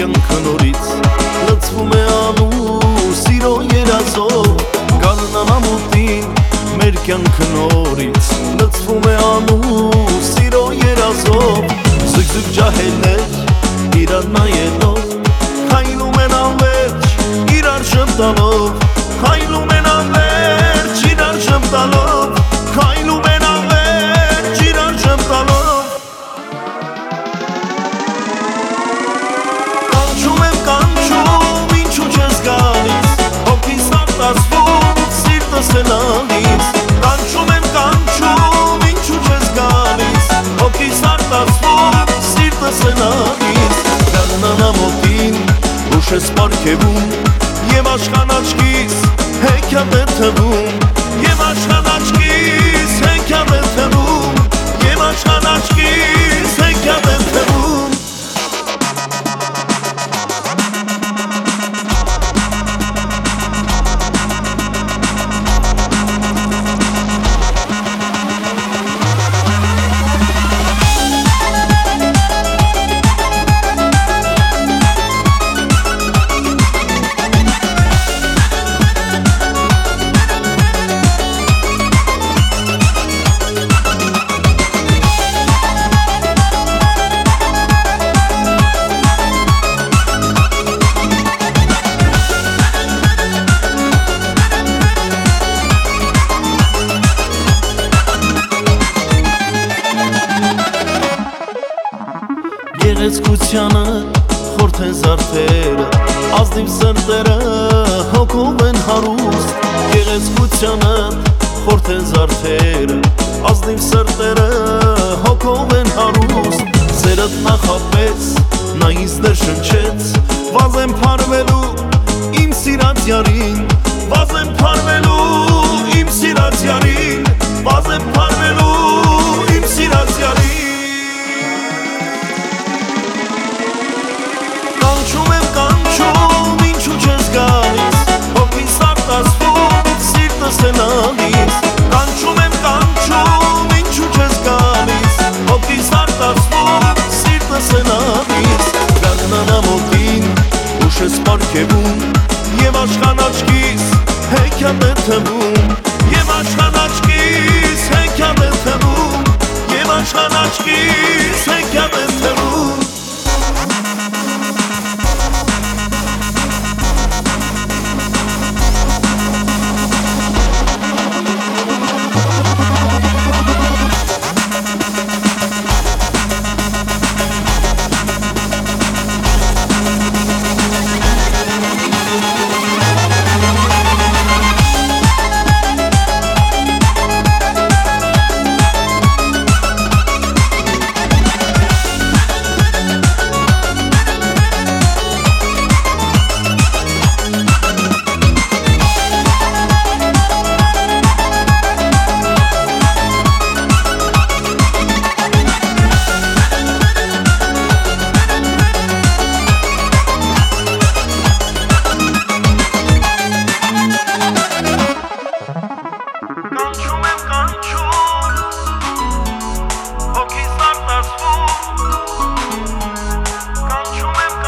կյանքը նորից լցվում է անուր սիրո երազով Գարնան ամուտին մեր կյանքը նորից լցվում է անուր սիրո երազով Զգզգ ջահելներ իրար նայելով Քայլում են անվերջ իրար շպտալով Քայլում են անվերջ իրար շպտալով Քայլում են անվերջ իրար շպտալով Կանչում եմ կանչում ինչու չես գալիս Հոգիս արտասվում սիրտս է լալիս Կանչում եմ կանչում ինչու չես գալիս Հոգիս արտասվում սիրտս է լալիս Գարնան ամոթին ուշ ես պարգևում Եվ աշխան աչքիս հեքիաթ է թվում Եվ աշխան աչքիս հեքիաթ է թվում Եվ աշխան աչքիս հեքիաթ է թվում Գեղեցկությանը խորթ են զարդերը Ազնիվ սրտերը հոգով են հարուստ Գեղեցկությանը խորթ են զարդերը Ազնիվ սրտերը հոգով են հարուստ Սերդ նախապես նա ինձ ներշնչեց Վազ եմ փարվելու իմ սիրած յարին Վազ եմ փարվելու իմ սիրած յարին Վազ եմ փարվելու իմ սիրած յարին Կանչում եմ կանչում ինչու չես գալիս Հոգիս արտասվում սիրտս է լալիս Կանչում եմ կանչում ինչու չես գալիս Հոգիս արտասվում սիրտս է լալիս Գարնան ամոթին ուշ ես պարգևում Եվ աշխան աչքիս հեքիաթ է թվում Եվ աշխան աչքիս հեքիաթ է թվում Եվ աշխան աչքիս հեքիաթ է թվում Կանչում եմ կանչում Հոգիս արտասվում Կանչում եմ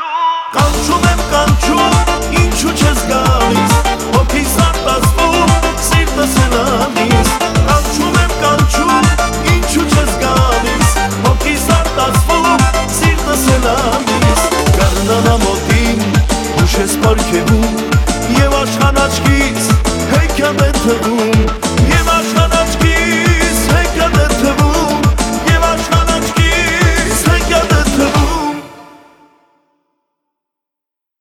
կանչում ինչու չես գալիս Հոգիս արտասվում սիրտս է լալիս Կանչում եմ կանչում ինչու չես գալիս Հոգիս արտասվում սիրտս է լալիս Գարնան ամոթին ուշ ես պարգևում Եվ աշխան աչքիս հեքիաթ է թվում